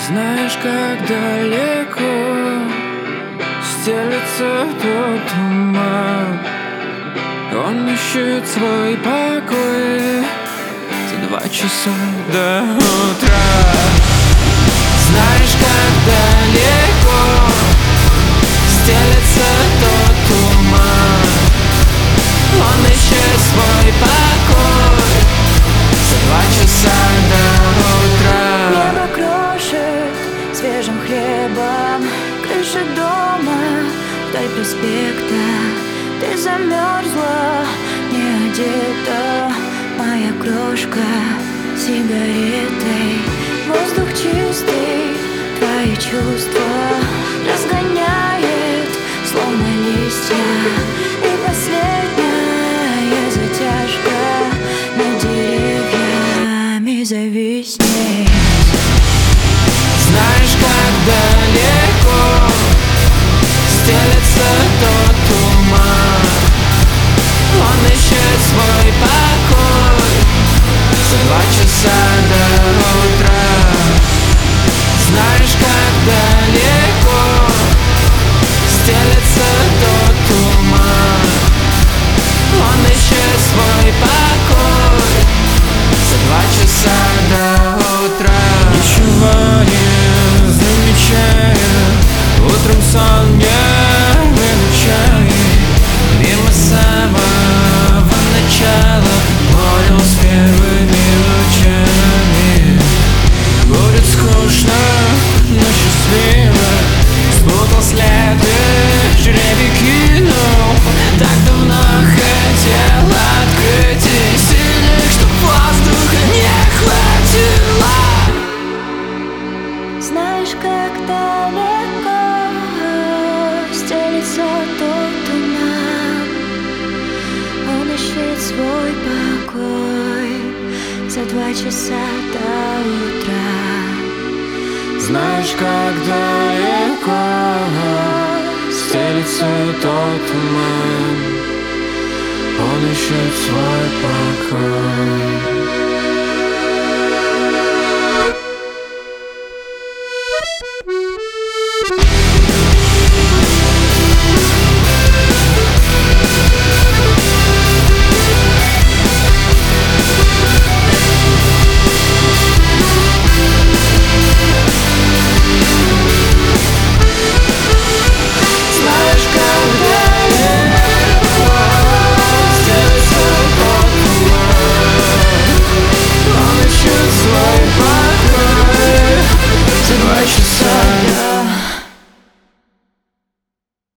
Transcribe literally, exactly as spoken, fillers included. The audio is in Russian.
Знаешь, как далеко стелется тот туман, он ищет свой покой за два часа до утра. Знаешь, как далеко стелется тот туман, он ищет свой покой за два часа до утра. Небо крошит свежим хлебом крыши дома вдоль проспекта. Ты замерзла, не одета, моя крошка сигаретой. Воздух чистый, твои чувства разгоняет, словно листья. И последняя затяжка над деревьями зависнет. Знаешь, как далеко стелется тот туман, он ищет свой покой за два часа до утра. Знаешь, как далеко стелется тот туман, он ищет свой покой за два часа до утра. Ничего не замечая, утром сон не выключай. Мимо самого начала понял с первыми лучами. Будет скучно, но счастливо. Спутал следы, жребий кинул. Так давно хотел открыть и сильных, чтоб воздуха не хватило. Знаешь, как далеко стелится тот туман, он ищет свой покой за два часа до утра. Знаешь, как далеко стелится тот туман, он ищет свой покой.